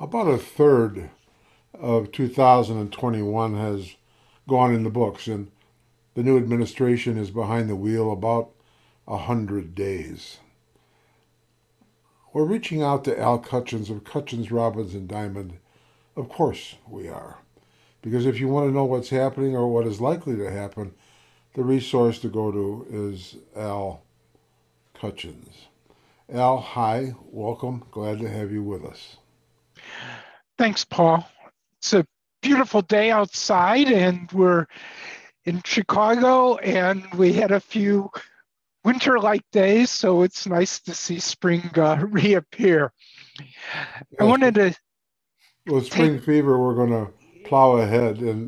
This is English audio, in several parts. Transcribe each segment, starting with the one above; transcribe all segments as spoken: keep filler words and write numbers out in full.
About a third of two thousand twenty-one has gone in the books, and the new administration is behind the wheel about a hundred days. We're reaching out to Al Cutchins of Cutchins, Robbins, and Diamond. Of course we are. Because if you want to know what's happening or what is likely to happen, the resource to go to is Al Cutchins. Al, hi, welcome. Glad to have you with us. Thanks, Paul. It's a beautiful day outside, and we're in Chicago, and we had a few winter-like days, so it's nice to see spring uh, reappear. I Yes, wanted to with take, spring fever, we're going to plow ahead, and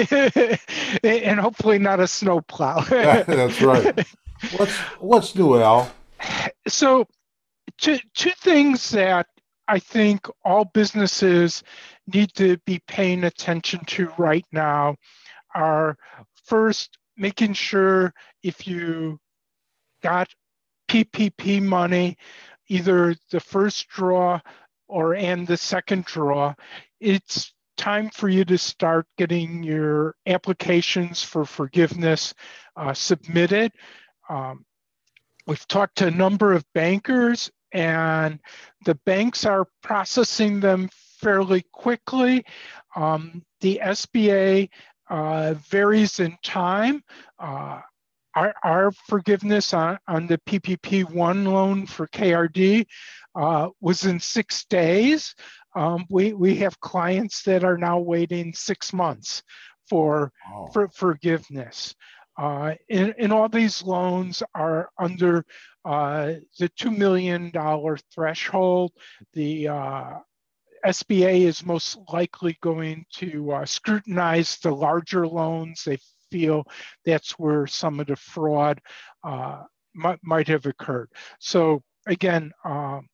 and hopefully not a snowplow. that's right. What's what's new, Al? So, two, two things that I think all businesses need to be paying attention to right now are first making sure if you got P P P money, either the first draw or and the second draw, it's time for you to start getting your applications for forgiveness uh, submitted. Um, we've talked to a number of bankers, and the banks are processing them fairly quickly. Um, the S B A uh, varies in time. Uh, our, our forgiveness on, on the P P P one loan for K R D uh, was in six days. Um, we, we have clients that are now waiting six months for, Oh, for forgiveness. Uh, and, and all these loans are under uh, the two million dollars threshold. The uh, S B A is most likely going to uh, scrutinize the larger loans. They feel that's where some of the fraud uh, might, might have occurred. So again, um,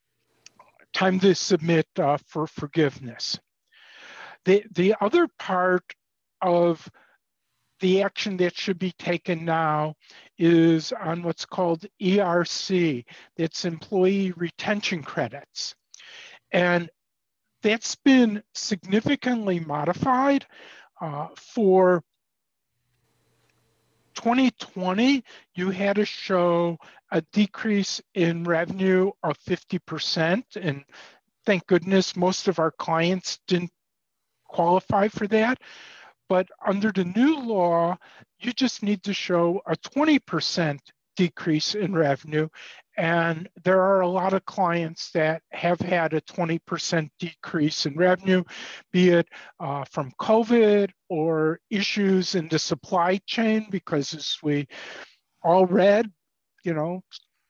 time to submit uh, for forgiveness. The, the other part of the action that should be taken now is on what's called E R C, that's employee retention credits. And that's been significantly modified uh, for twenty twenty. You had to show a decrease in revenue of fifty percent. And thank goodness most of our clients didn't qualify for that. But under the new law, you just need to show a twenty percent decrease in revenue. And there are a lot of clients that have had a twenty percent decrease in revenue, be it uh, from COVID or issues in the supply chain, because as we all read, you know,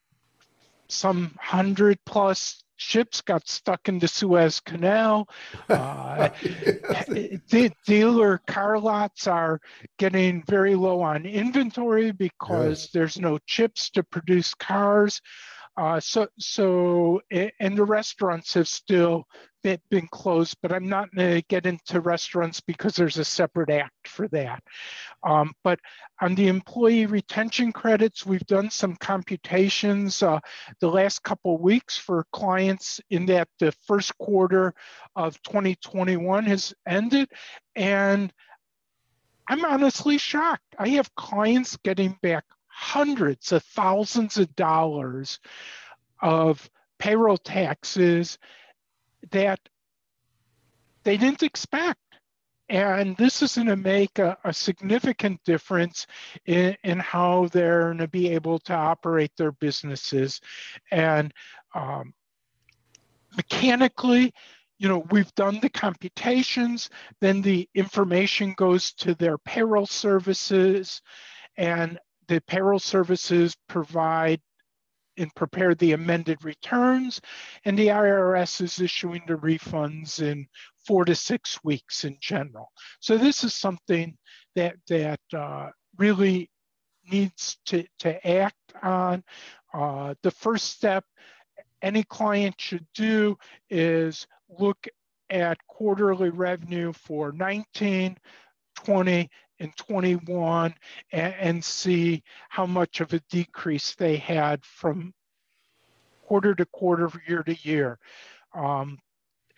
some hundred plus ships got stuck in the Suez Canal. Uh, de- dealer car lots are getting very low on inventory yes. because there's no chips to produce cars. Uh, so, so, and the restaurants have still been, been closed, but I'm not going to get into restaurants because there's a separate act for that. Um, but on the employee retention credits, we've done some computations uh, the last couple of weeks for clients in that the first quarter of twenty twenty-one has ended. And I'm honestly shocked. I have clients getting back hundreds of thousands of dollars of payroll taxes that they didn't expect. And this is going to make a, a significant difference in, in how they're going to be able to operate their businesses. And um, mechanically, you know, we've done the computations, then the information goes to their payroll services, and the payroll services provide and prepare the amended returns, and the I R S is issuing the refunds in four to six weeks in general. So this is something that that uh, really needs to, to act on. Uh, the first step any client should do is look at quarterly revenue for nineteen, twenty, and twenty-one and, and see how much of a decrease they had from quarter to quarter, year to year. Um,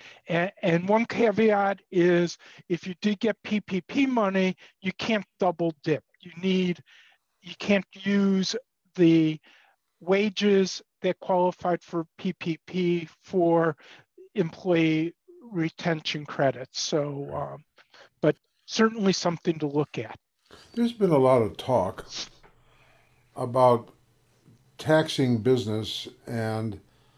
And, and one caveat is if you did get P P P money, you can't double dip. You need, you can't use the wages that qualified for P P P for employee retention credits. So, um, but certainly something to look at. There's been a lot of talk about taxing business, and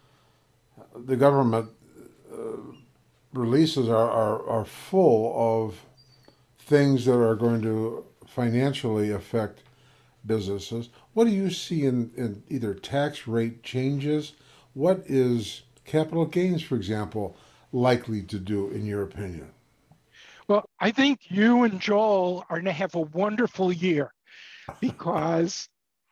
the government uh, releases are, are, are full of things that are going to financially affect businesses. What do you see in, in either tax rate changes? What is capital gains, for example, likely to do, in your opinion? Well, I think you and Joel are going to have a wonderful year because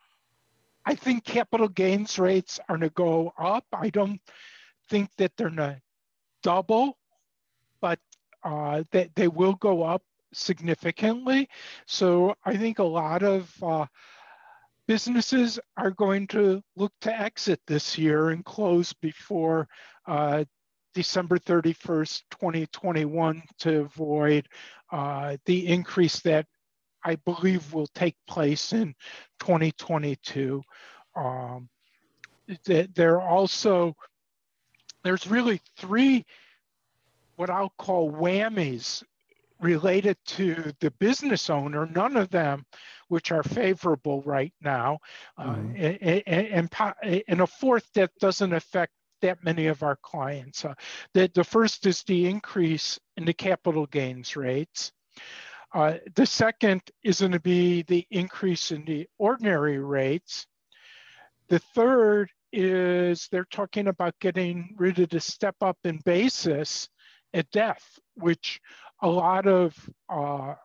I think capital gains rates are going to go up. I don't think that they're going to double, but uh, they, they will go up significantly. So I think a lot of uh, businesses are going to look to exit this year and close before uh, December thirty-first, twenty twenty-one to avoid uh, the increase that I believe will take place in twenty twenty-two. Um, there also, there's really three what I'll call whammies related to the business owner, none of them which are favorable right now, uh, Mm-hmm. and, and, and a fourth that doesn't affect that many of our clients. Uh, the, the first is the increase in the capital gains rates. Uh, the second is going to be the increase in the ordinary rates. The third is they're talking about getting rid of the step up in basis at death, which a lot of uh,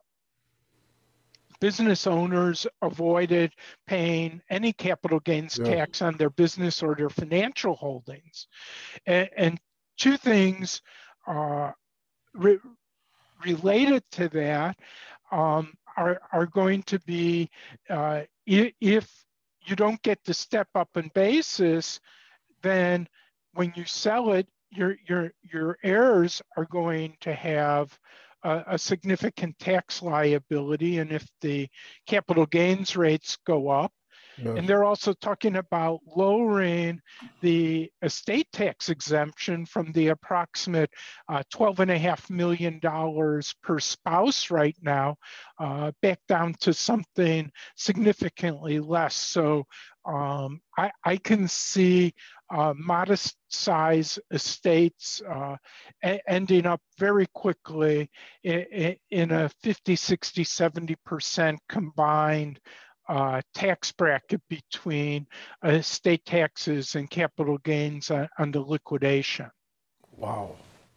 business owners avoided paying any capital gains Yeah. tax on their business or their financial holdings. And, and two things uh, re- related to that um, are, are going to be uh, if you don't get the step up in basis, then when you sell it, your your your heirs are going to have a, a significant tax liability, and if the capital gains rates go up, Yes. and they're also talking about lowering the estate tax exemption from the approximate uh, twelve and a half million dollars per spouse right now, uh, back down to something significantly less. So um, I, I can see uh, modest size estates uh, a- ending up very quickly in, in a fifty, sixty, seventy percent combined uh, tax bracket between uh, estate taxes and capital gains on, on the liquidation. Wow.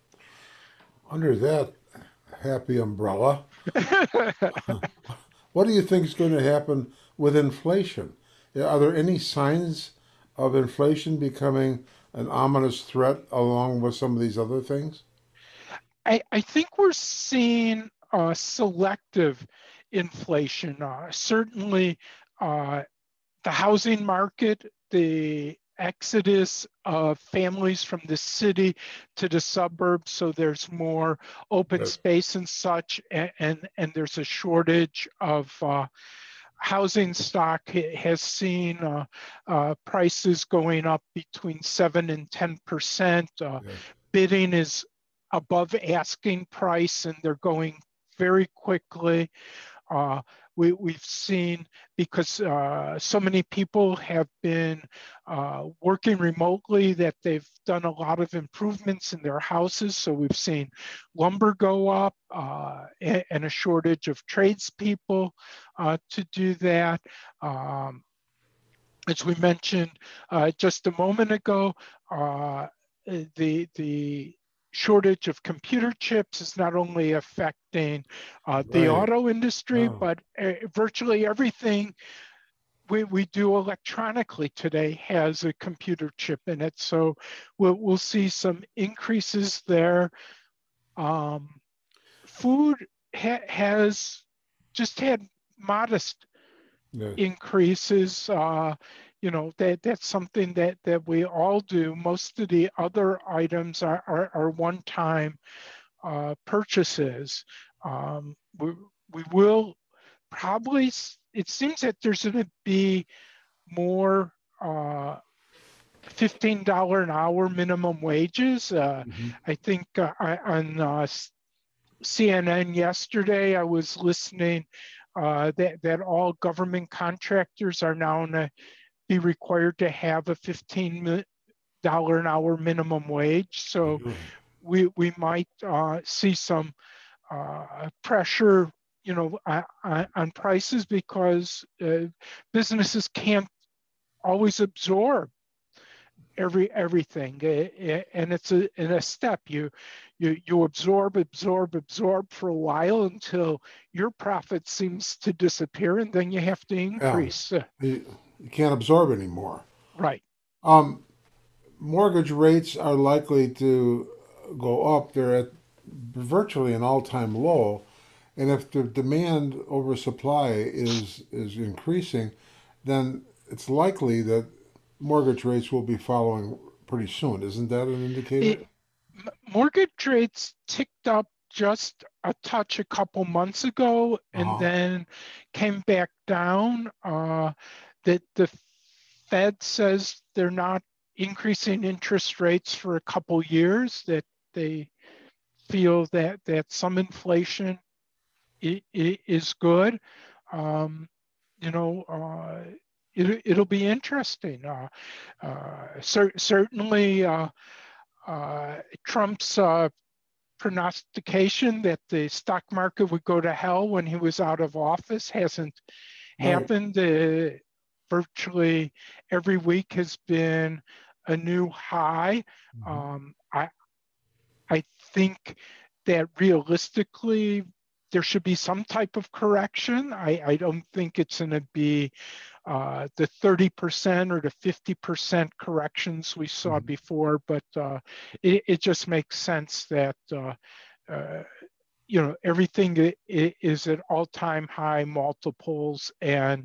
Under that happy umbrella, what do you think is going to happen with inflation? Are there any signs of inflation becoming an ominous threat along with some of these other things? I, I think we're seeing uh, selective inflation. Uh, certainly, uh, the housing market, the exodus of families from the city to the suburbs, so there's more open Yes. space and such, and and, and there's a shortage of uh, housing stock has seen uh, uh, prices going up between seven and ten percent. Uh, Yes. bidding is above asking price, and they're going very quickly. Uh, we, we've seen because uh, so many people have been uh, working remotely that they've done a lot of improvements in their houses. So we've seen lumber go up uh, and, and a shortage of tradespeople uh, to do that. Um, as we mentioned uh, just a moment ago, uh, the the shortage of computer chips is not only affecting uh, the Right. auto industry, Oh, but uh, virtually everything we, we do electronically today has a computer chip in it. So we'll, we'll see some increases there. Um, food ha- has just had modest yes. increases. Uh, you know, that that's something that that we all do. Most of the other items are are, are one-time uh, purchases. Um, we we will probably. It seems that there's going to be more uh, fifteen dollars an hour minimum wages. Uh, Mhm. I think uh, I, on uh, C N N yesterday, I was listening uh, that, that all government contractors are now going to be required to have a fifteen dollars an hour minimum wage. So Really? we, we might uh, see some uh, pressure, you know, on, on prices because uh, businesses can't always absorb every everything, and it's a in a step. You you you absorb, absorb, absorb for a while until your profit seems to disappear, and then you have to Yeah. increase. You, you can't absorb anymore. Right. Um, Mortgage rates are likely to go up. They're at virtually an all-time low. And if the demand over supply is is increasing, then it's likely that mortgage rates will be following pretty soon. Isn't that an indicator? It, mortgage rates ticked up just a touch a couple months ago, and Uh-huh. then came back down. Uh, that the Fed says they're not increasing interest rates for a couple years. That they feel that that some inflation is good. Um, you know, uh, it, it'll be interesting. Uh, uh, cer- certainly, uh, uh, Trump's uh, prognostication that the stock market would go to hell when he was out of office hasn't Right. happened. Uh, virtually every week has been a new high. Mhm. Um, I, I think that realistically, there should be some type of correction. I, I don't think it's going to be uh, the thirty percent or the fifty percent corrections we saw Mhm. before, but uh, it, it just makes sense that, uh, uh, you know, everything is at all-time high multiples. And,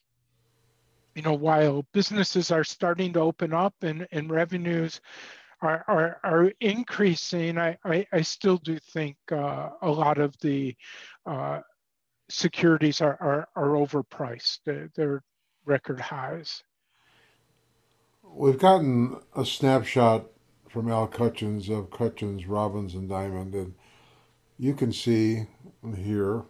you know, while businesses are starting to open up and, and revenues are, are, are increasing, I, I, I still do think uh, a lot of the uh, securities are, are, are overpriced. They're, they're record highs. We've gotten a snapshot from Al Cutchins of Cutchins, Robbins, and Diamond, and you can see and hear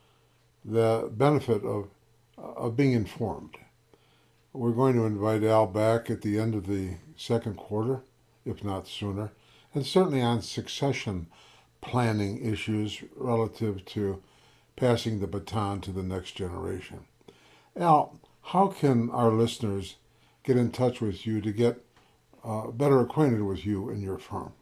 the benefit of of being informed. We're going to invite Al back at the end of the second quarter, if not sooner, and certainly on succession planning issues relative to passing the baton to the next generation. Al, how can our listeners get in touch with you to get uh, better acquainted with you and your firm?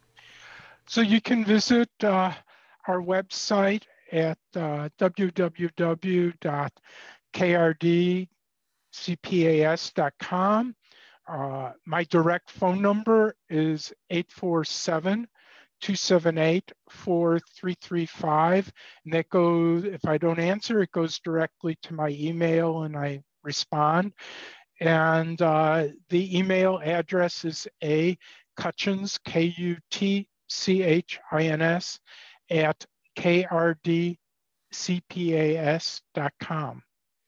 So you can visit uh, our website at uh, w w w dot k r d c p a s dot com. Uh, my direct phone number is eight four seven, two seven eight, four three three five. And that goes, if I don't answer, it goes directly to my email and I respond. And uh, the email address is a Cutchins, K U T C H I N S, at k r d c p a s dot com.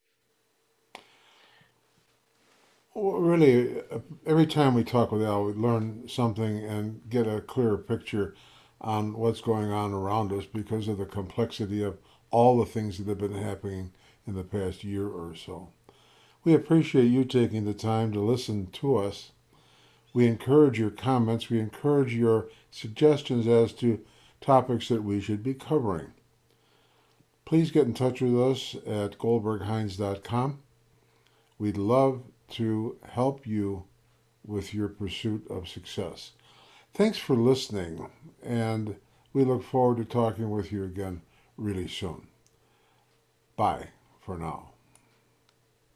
Well, really, uh, every time we talk with Al, we learn something and get a clearer picture on what's going on around us because of the complexity of all the things that have been happening in the past year or so. We appreciate you taking the time to listen to us. We encourage your comments. We encourage your suggestions as to topics that we should be covering. Please get in touch with us at goldberg hines dot com. We'd love to help you with your pursuit of success. Thanks for listening, and we look forward to talking with you again really soon. Bye for now.